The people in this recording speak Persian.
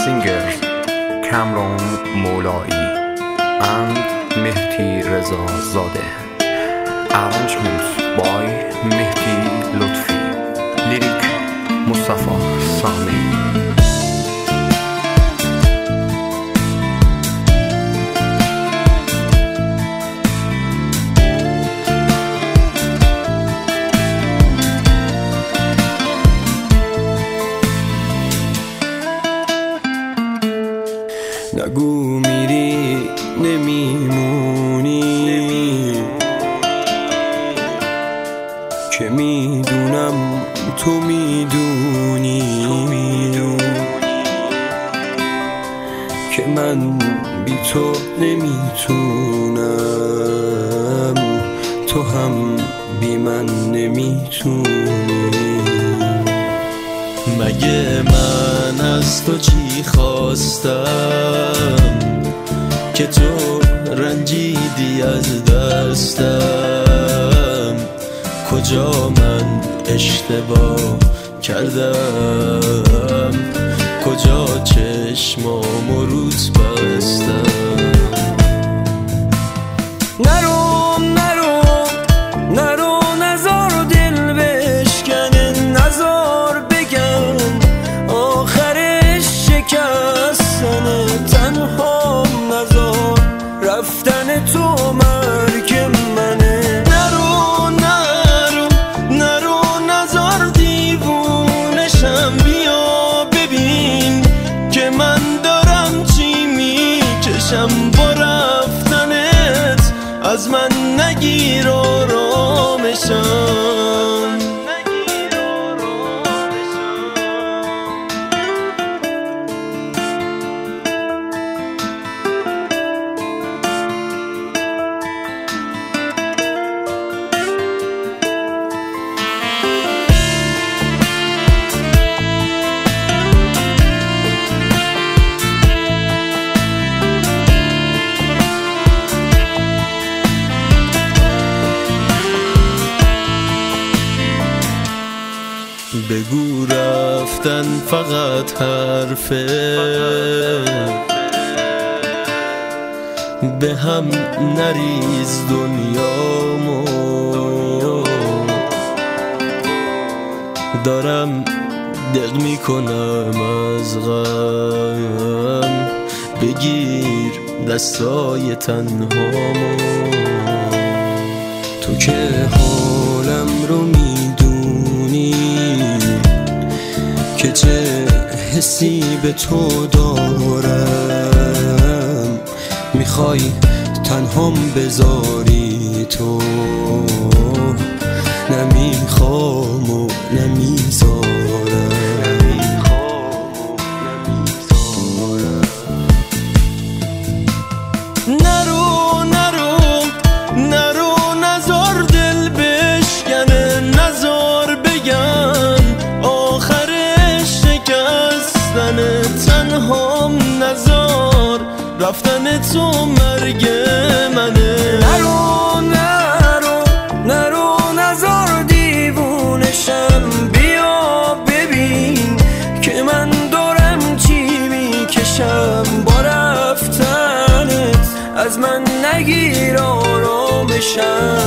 Singers Kamron Molai and Mehdi Reza Zadeh. Arrangement by Mehdi Lutfi. Lyric Mustafa Sami. نگو میری نمیمونی که میدونم تو میدونی که من بی تو نمیتونم، تو هم بی من نمیتونی. مگه من از تو چی خواستم که تو رنجیدی از دستم؟ کجا من اشتباه کردم؟ کجا چشمامو روت بستم؟ نرو نرو نرو نزار دل بشکنه، نزار بگم آخرش شکستنه، تنها نزار رفتن تو مرگ منه. نرو نرو نرو نزار دیوونشم، بیا ببین که من دارم چی میکشم. با رفتنت از من نگیر آرامشم. بگو رفتن فقط حرفه، به هم نریز دنیامو. دارم دق میکنم از غم، بگیر دستای تنهامو. تو که حالم رو میدونی که چه حسی به تو دارم، میخوای تنهام بذاری تو، نمیخوام و نمیذارم. نرو نرو نرو نزار دل بشکنه، نزار بگم آخرش شکستنه، تنهام نزار رفتن تو مرگ منه. نرو نرو نرو نزار دیوونشم، بیا ببین که من دارم چی میکشم. با رفتنت از من نگیر آرامشم.